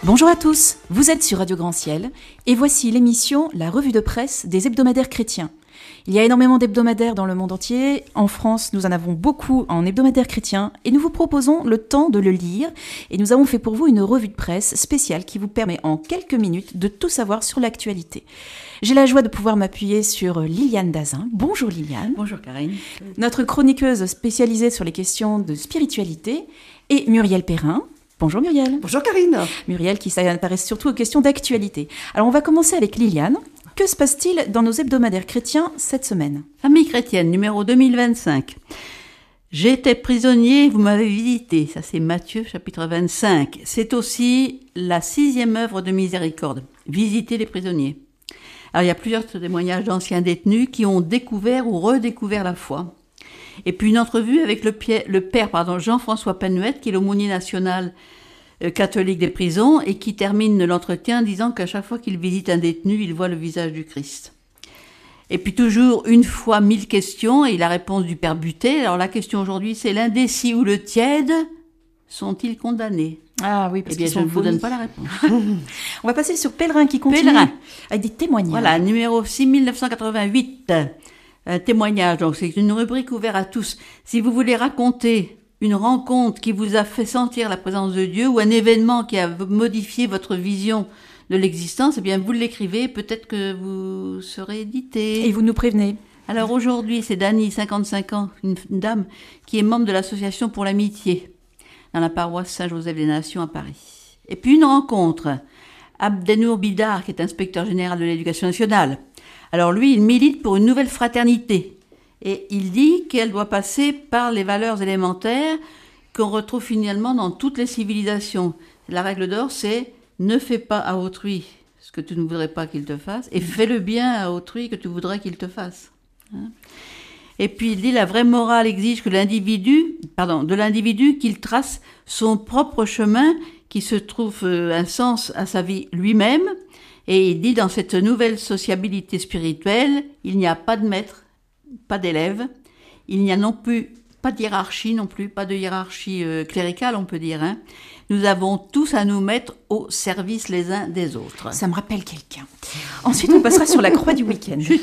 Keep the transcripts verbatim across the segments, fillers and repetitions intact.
Bonjour à tous, vous êtes sur Radio Grand Ciel et voici l'émission La Revue de Presse des hebdomadaires chrétiens. Il y a énormément d'hebdomadaires dans le monde entier. En France, nous en avons beaucoup en hebdomadaires chrétiens et nous vous proposons le temps de le lire. Et nous avons fait pour vous une revue de presse spéciale qui vous permet en quelques minutes de tout savoir sur l'actualité. J'ai la joie de pouvoir m'appuyer sur Liliane Dazin. Bonjour Liliane. Bonjour Karine. Notre chroniqueuse spécialisée sur les questions de spiritualité. Et Muriel Perrin. Bonjour Muriel. Bonjour Karine. Muriel qui s'intéresse surtout aux questions d'actualité. Alors on va commencer avec Liliane. Que se passe-t-il dans nos hebdomadaires chrétiens cette semaine ? Famille chrétienne, numéro deux mille vingt-cinq. J'étais prisonnier, vous m'avez visité. Ça, c'est Matthieu, chapitre vingt-cinq. C'est aussi la sixième œuvre de miséricorde. Visiter les prisonniers. Alors, il y a plusieurs témoignages d'anciens détenus qui ont découvert ou redécouvert la foi. Et puis, une entrevue avec le, pied, le père pardon, Jean-François Penouette, qui est l'aumônier national catholique des prisons et qui termine l'entretien en disant qu'à chaque fois qu'il visite un détenu, il voit le visage du Christ. Et puis toujours une fois mille questions et la réponse du père Butet. Alors la question aujourd'hui, c'est l'indécis ou le tiède sont-ils condamnés ? Ah oui, parce eh bien, qu'ils je sont ne vous donne pas la réponse. On va passer sur Pèlerin qui continue Pèlerin. Avec des témoignages. Voilà, numéro six mille neuf cent quatre-vingt-huit, un témoignage. Donc c'est une rubrique ouverte à tous. Si vous voulez raconter une rencontre qui vous a fait sentir la présence de Dieu ou un événement qui a modifié votre vision de l'existence, eh bien vous l'écrivez, peut-être que vous serez édité. Et vous nous prévenez. Alors aujourd'hui, c'est Dany, cinquante-cinq ans, une, une dame qui est membre de l'association pour l'amitié dans la paroisse Saint-Joseph-des-Nations à Paris. Et puis une rencontre, Abdenour Bidar, qui est inspecteur général de l'éducation nationale. Alors lui, il milite pour une nouvelle fraternité. Et il dit qu'elle doit passer par les valeurs élémentaires qu'on retrouve finalement dans toutes les civilisations. La règle d'or, c'est ne fais pas à autrui ce que tu ne voudrais pas qu'il te fasse et fais le bien à autrui que tu voudrais qu'il te fasse. Hein ? Et puis il dit la vraie morale exige que l'individu, pardon, de l'individu qu'il trace son propre chemin, qui se trouve un sens à sa vie lui-même. Et il dit dans cette nouvelle sociabilité spirituelle, il n'y a pas de maître, pas d'élèves, il n'y a non plus pas de hiérarchie non plus, pas de hiérarchie euh, cléricale on peut dire. Hein. Nous avons tous à nous mettre au service les uns des autres. Ça me rappelle quelqu'un. Ensuite on passera sur la croix du week-end. Chut.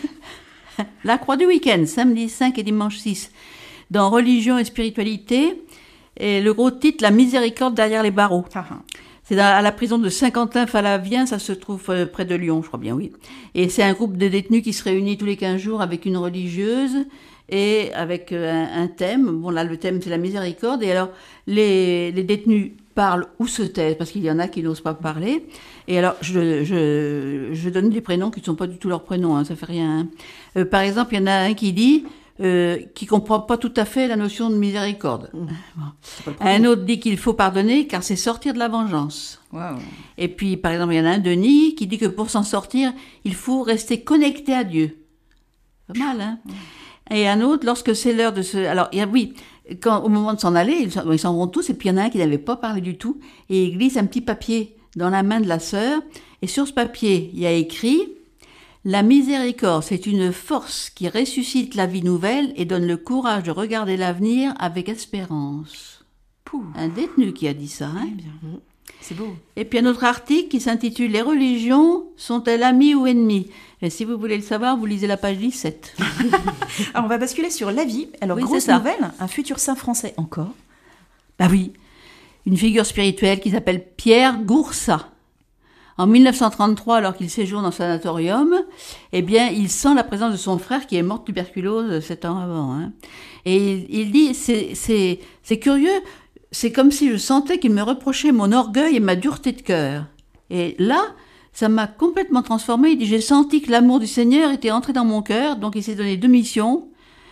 La croix du week-end, samedi cinq et dimanche six, dans Religion et spiritualité, et le gros titre, la miséricorde derrière les barreaux. Ah ah. C'est à la prison de Saint-Quentin-Falavien, ça se trouve près de Lyon, je crois bien, oui. Et c'est un groupe de détenus qui se réunit tous les quinze jours avec une religieuse et avec un, un thème. Bon, là, le thème, c'est la miséricorde. Et alors, les, les détenus parlent ou se taisent, parce qu'il y en a qui n'osent pas parler. Et alors, je, je, je donne des prénoms qui ne sont pas du tout leurs prénoms, hein, ça fait rien. Hein. Euh, par exemple, il y en a un qui dit... Euh, qui comprend pas tout à fait la notion de miséricorde. Mmh. Bon. Un autre dit qu'il faut pardonner car c'est sortir de la vengeance. Wow. Et puis, par exemple, il y en a un, Denis, qui dit que pour s'en sortir, il faut rester connecté à Dieu. Pas mal, hein. Mmh. Et un autre, lorsque c'est l'heure de se... Alors, il y a, oui, quand, au moment de s'en aller, ils s'en, ils s'en vont tous, et puis il y en a un qui n'avait pas parlé du tout, et il glisse un petit papier dans la main de la sœur, et sur ce papier, il y a écrit... La miséricorde, c'est une force qui ressuscite la vie nouvelle et donne le courage de regarder l'avenir avec espérance. Pouh. Un détenu qui a dit ça, hein ? Eh bien, c'est beau. Et puis un autre article qui s'intitule « Les religions sont-elles amies ou ennemies ?» Et si vous voulez le savoir, vous lisez la page dix-sept. Alors on va basculer sur la vie. Alors, oui, grosse nouvelle, un futur saint français encore. Bah oui, une figure spirituelle qui s'appelle Pierre Goursat. En mille neuf cent trente-trois, alors qu'il séjourne en sanatorium, eh bien, il sent la présence de son frère qui est mort de tuberculose sept ans avant. Hein. Et il, il dit, c'est, c'est, c'est curieux, c'est comme si je sentais qu'il me reprochait mon orgueil et ma dureté de cœur. Et là, ça m'a complètement transformé. Il dit, j'ai senti que l'amour du Seigneur était entré dans mon cœur, donc il s'est donné deux missions,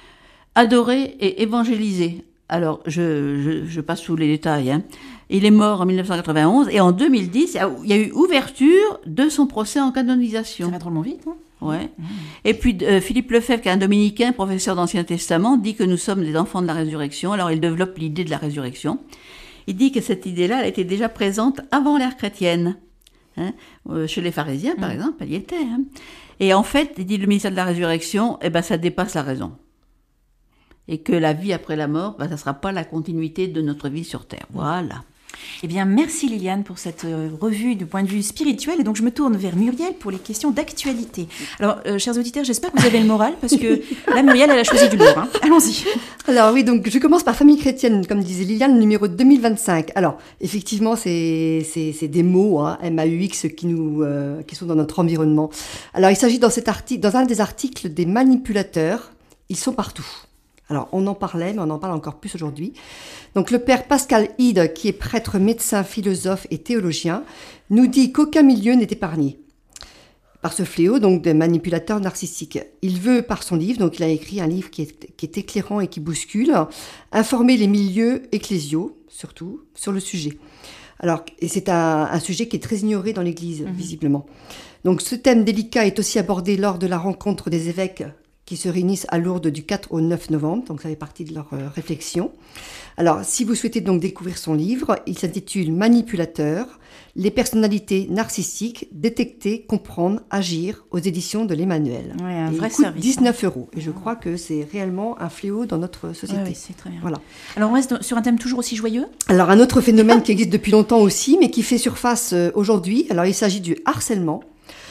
adorer et évangéliser. Alors, je, je, je passe sous les détails, hein. Il est mort en mille neuf cent quatre-vingt-onze et en deux mille dix, il y a eu ouverture de son procès en canonisation. Ça va drôlement vite, non ? Ouais. Mmh. Et puis euh, Philippe Lefebvre, qui est un dominicain, professeur d'Ancien Testament, dit que nous sommes des enfants de la résurrection. Alors il développe l'idée de la résurrection. Il dit que cette idée-là, elle était déjà présente avant l'ère chrétienne. Hein, euh, chez les pharisiens, par mmh. exemple, elle y était. Hein. Et en fait, il dit le mystère de la résurrection, eh ben, ça dépasse la raison. Et que la vie après la mort, ben, ça ne sera pas la continuité de notre vie sur Terre. Voilà. Eh bien, merci Liliane pour cette euh, revue du point de vue spirituel. Et donc, je me tourne vers Muriel pour les questions d'actualité. Alors, euh, chers auditeurs, j'espère que vous avez le moral, parce que là, Muriel, elle a choisi du lourd. Hein. Allons-y. Alors oui, donc je commence par famille chrétienne, comme disait Liliane, numéro deux mille vingt-cinq. Alors, effectivement, c'est, c'est, c'est des mots, hein, M A U X, qui, nous, euh, qui sont dans notre environnement. Alors, il s'agit dans, cet article, dans un des articles des manipulateurs. Ils sont partout. Alors, on en parlait, mais on en parle encore plus aujourd'hui. Donc, le père Pascal Hide, qui est prêtre, médecin, philosophe et théologien, nous dit qu'aucun milieu n'est épargné par ce fléau, donc des manipulateurs narcissiques. Il veut, par son livre, donc il a écrit un livre qui est, qui est éclairant et qui bouscule, informer les milieux ecclésiaux, surtout, sur le sujet. Alors, et c'est un, un sujet qui est très ignoré dans l'Église, mmh. visiblement. Donc, ce thème délicat est aussi abordé lors de la rencontre des évêques qui se réunissent à Lourdes du quatre au neuf novembre, donc ça fait partie de leur euh, réflexion. Alors, si vous souhaitez donc découvrir son livre, il s'intitule « Manipulateur, les personnalités narcissiques, détecter, comprendre, agir » aux éditions de l'Emmanuel. Ouais, un et vrai il coûte service, dix-neuf euros. Et je crois que c'est réellement un fléau dans notre société. Ouais, ouais, c'est très bien. Voilà. Alors, on reste sur un thème toujours aussi joyeux. Alors, un autre phénomène qui existe depuis longtemps aussi, mais qui fait surface euh, aujourd'hui. Alors, il s'agit du harcèlement.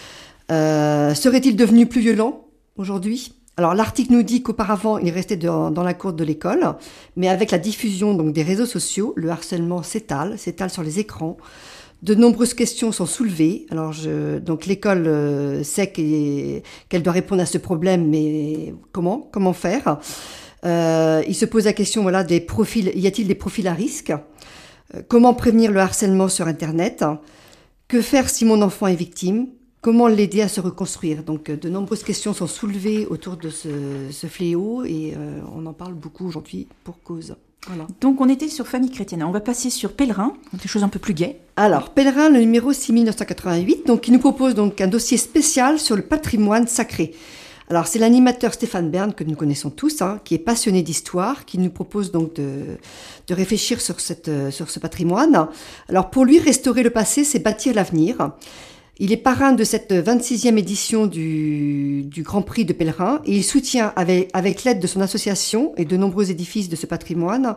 Euh, serait-il devenu plus violent aujourd'hui ? Alors, l'article nous dit qu'auparavant, il restait dans, dans la cour de l'école, mais avec la diffusion donc, des réseaux sociaux, le harcèlement s'étale, s'étale sur les écrans. De nombreuses questions sont soulevées. Alors, je, donc l'école euh, sait qu'elle doit répondre à ce problème, mais comment Comment faire euh, Il se pose la question, voilà, des profils. Y a-t-il des profils à risque euh, Comment prévenir le harcèlement sur Internet ? Que faire si mon enfant est victime ? Comment l'aider à se reconstruire ? Donc, de nombreuses questions sont soulevées autour de ce, ce fléau et euh, on en parle beaucoup aujourd'hui pour cause. Voilà. Donc, on était sur famille chrétienne. On va passer sur Pèlerin, des choses un peu plus gaies. Alors, Pèlerin, le numéro six mille neuf cent quatre-vingt-huit, donc, qui nous propose donc un dossier spécial sur le patrimoine sacré. Alors, c'est l'animateur Stéphane Bern, que nous connaissons tous, hein, qui est passionné d'histoire, qui nous propose donc de, de réfléchir sur, cette, sur ce patrimoine. Alors, pour lui, restaurer le passé, c'est bâtir l'avenir. Il est parrain de cette vingt-sixième édition du, du Grand Prix de Pèlerin et il soutient avec, avec l'aide de son association et de nombreux édifices de ce patrimoine.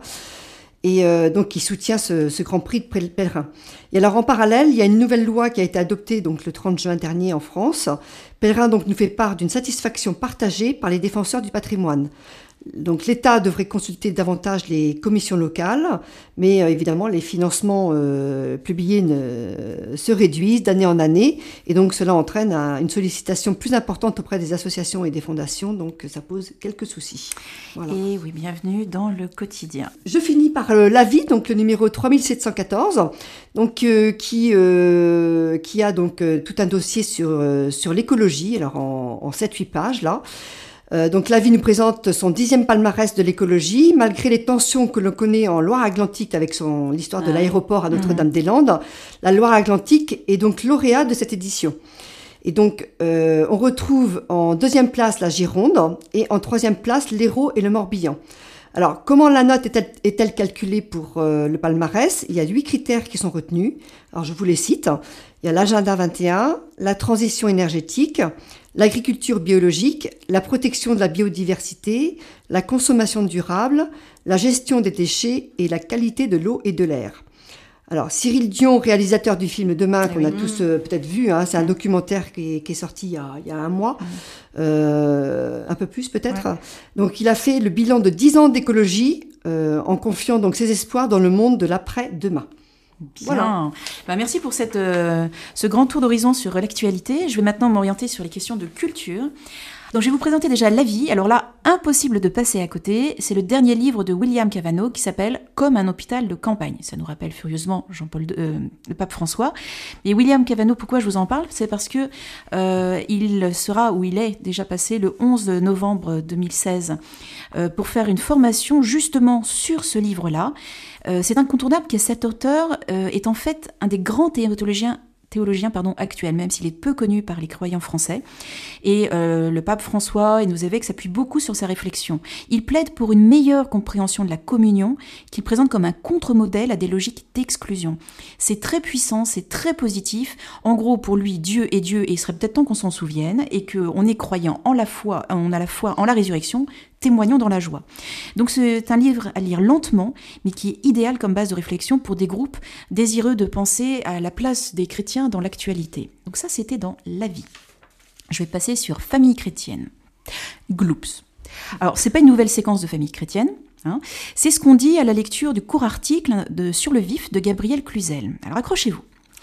Et euh, donc, il soutient ce, ce Grand Prix de Pèlerin. Et alors, en parallèle, il y a une nouvelle loi qui a été adoptée donc, le trente juin dernier en France. Pèlerin donc, nous fait part d'une satisfaction partagée par les défenseurs du patrimoine. Donc l'État devrait consulter davantage les commissions locales, mais euh, évidemment les financements euh, publiés ne, se réduisent d'année en année, et donc cela entraîne un, une sollicitation plus importante auprès des associations et des fondations, donc ça pose quelques soucis. Voilà. Et oui, bienvenue dans le quotidien. Je finis par euh, l'avis, donc le numéro trois mille sept cent quatorze, donc euh, qui euh, qui a donc euh, tout un dossier sur euh, sur l'écologie, alors en, en sept huit pages là. Euh, donc l'avis nous présente son dixième palmarès de l'écologie, malgré les tensions que l'on connaît en Loire-Atlantique avec son l'histoire de l'aéroport à Notre-Dame-des-Landes. La Loire-Atlantique est donc lauréate de cette édition. Et donc euh, on retrouve en deuxième place la Gironde et en troisième place l'Hérault et le Morbihan. Alors comment la note est-elle, est-elle calculée pour euh, le palmarès ? Il y a huit critères qui sont retenus. Alors je vous les cite. Il y a l'agenda vingt et un, la transition énergétique, l'agriculture biologique, la protection de la biodiversité, la consommation durable, la gestion des déchets et la qualité de l'eau et de l'air. Alors, Cyril Dion, réalisateur du film Demain, qu'on oui. a tous euh, peut-être vu, hein, c'est un documentaire qui est, qui est sorti il y, a, il y a un mois, mmh. euh, un peu plus peut-être. Ouais. Donc, il a fait le bilan de dix ans d'écologie euh, en confiant donc ses espoirs dans le monde de l'après-demain. Bien. Voilà. Bah, merci pour cette, euh, ce grand tour d'horizon sur l'actualité. Je vais maintenant m'orienter sur les questions de culture. Donc, je vais vous présenter déjà l'avis. Alors là, impossible de passer à côté. C'est le dernier livre de William Cavanaugh qui s'appelle « Comme un hôpital de campagne ». Ça nous rappelle furieusement Jean-Paul de, euh, le pape François. Et William Cavanaugh, pourquoi je vous en parle ? C'est parce que euh, il sera, ou il est déjà passé le onze novembre deux mille seize euh, pour faire une formation justement sur ce livre-là. Euh, c'est incontournable que cet auteur euh, est en fait un des grands théologiens théologien pardon, actuel, même s'il est peu connu par les croyants français. Et euh, le pape François et nos évêques s'appuient beaucoup sur sa réflexion. Il plaide pour une meilleure compréhension de la communion qu'il présente comme un contre-modèle à des logiques d'exclusion. C'est très puissant, c'est très positif. En gros, pour lui, Dieu est Dieu et il serait peut-être temps qu'on s'en souvienne et qu'on est croyant en la foi, on a la foi en la résurrection, témoignons dans la joie. Donc c'est un livre à lire lentement, mais qui est idéal comme base de réflexion pour des groupes désireux de penser à la place des chrétiens dans l'actualité. Donc ça, c'était dans La Vie. Je vais passer sur Famille chrétienne. Gloops. Alors, c'est pas une nouvelle séquence de Famille chrétienne, hein, c'est ce qu'on dit à la lecture du court article de Sur le vif de Gabriel Cluzel. Alors accrochez-vous.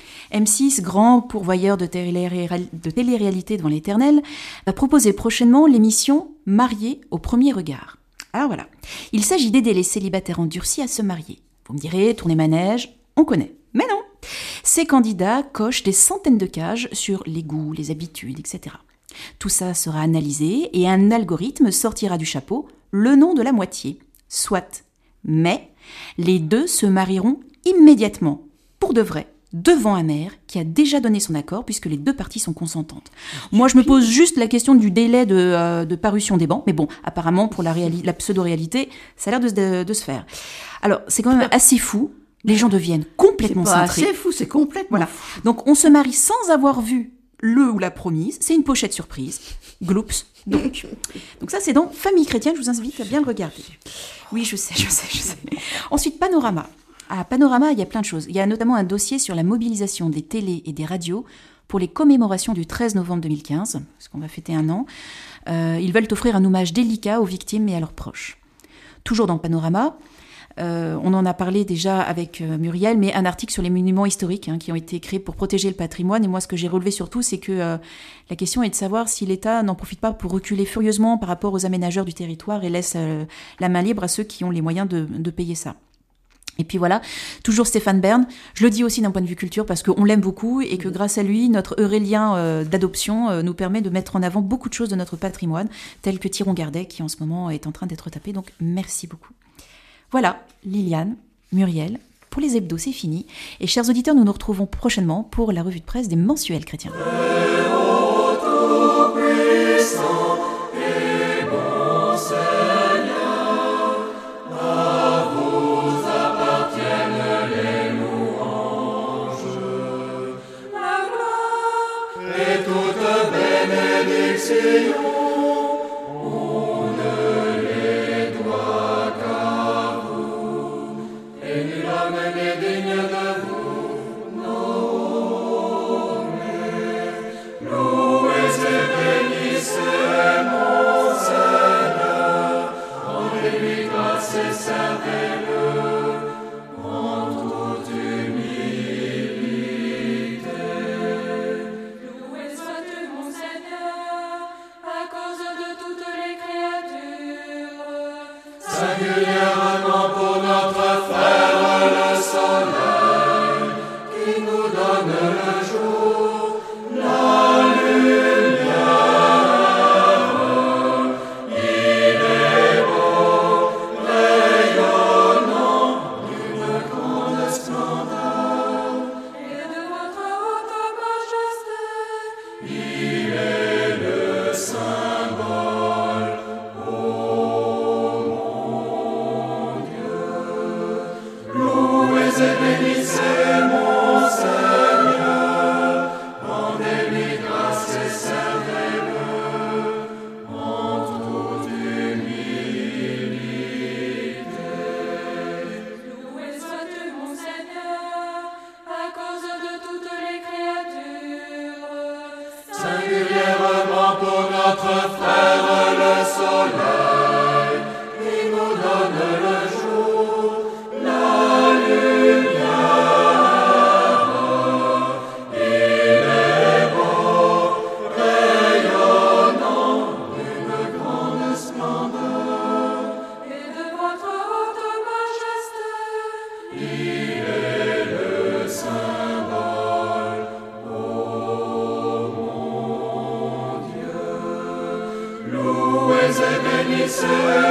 M six, grand pourvoyeur de, télé- de télé-réalité devant l'Éternel, va proposer prochainement l'émission Mariés au premier regard. Alors voilà, il s'agit d'aider les célibataires endurcis à se marier. Vous me direz, tournez manège, on connaît. Mais non, ces candidats cochent des centaines de cases sur les goûts, les habitudes, et cetera. Tout ça sera analysé et un algorithme sortira du chapeau le nom de la moitié. Soit. Mais les deux se marieront immédiatement, pour de vrai, devant un maire qui a déjà donné son accord puisque les deux parties sont consentantes. Moi, je me pose juste la question du délai de, euh, de parution des bancs, mais bon, apparemment, pour la, réali- la pseudo-réalité, ça a l'air de, de, de se faire. Alors, c'est quand même assez fou. Les gens deviennent complètement c'est pas cintrés. C'est fou, c'est complètement Voilà. fou. Donc, on se marie sans avoir vu le ou la promise. C'est une pochette surprise. Gloops. Donc, donc ça, c'est dans Famille chrétienne. Je vous invite à bien le regarder. Oui, je sais, je sais, je sais. Ensuite, Panorama. À Panorama, il y a plein de choses. Il y a notamment un dossier sur la mobilisation des télés et des radios pour les commémorations du treize novembre deux mille quinze, parce qu'on va fêter un an. Euh, ils veulent offrir un hommage délicat aux victimes et à leurs proches. Toujours dans Panorama, euh, on en a parlé déjà avec euh, Muriel, mais un article sur les monuments historiques hein, qui ont été créés pour protéger le patrimoine. Et moi, ce que j'ai relevé surtout, c'est que euh, la question est de savoir si l'État n'en profite pas pour reculer furieusement par rapport aux aménageurs du territoire et laisse euh, la main libre à ceux qui ont les moyens de, de payer ça. Et puis voilà, toujours Stéphane Bern, je le dis aussi d'un point de vue culture parce qu'on l'aime beaucoup et que grâce à lui, notre Eurélien euh, d'adoption euh, nous permet de mettre en avant beaucoup de choses de notre patrimoine, tel que Thiron Gardet qui en ce moment est en train d'être tapé, donc merci beaucoup. Voilà, Liliane, Muriel, pour les hebdos c'est fini, et chers auditeurs, nous nous retrouvons prochainement pour la revue de presse des mensuels chrétiens. Louez et bénissez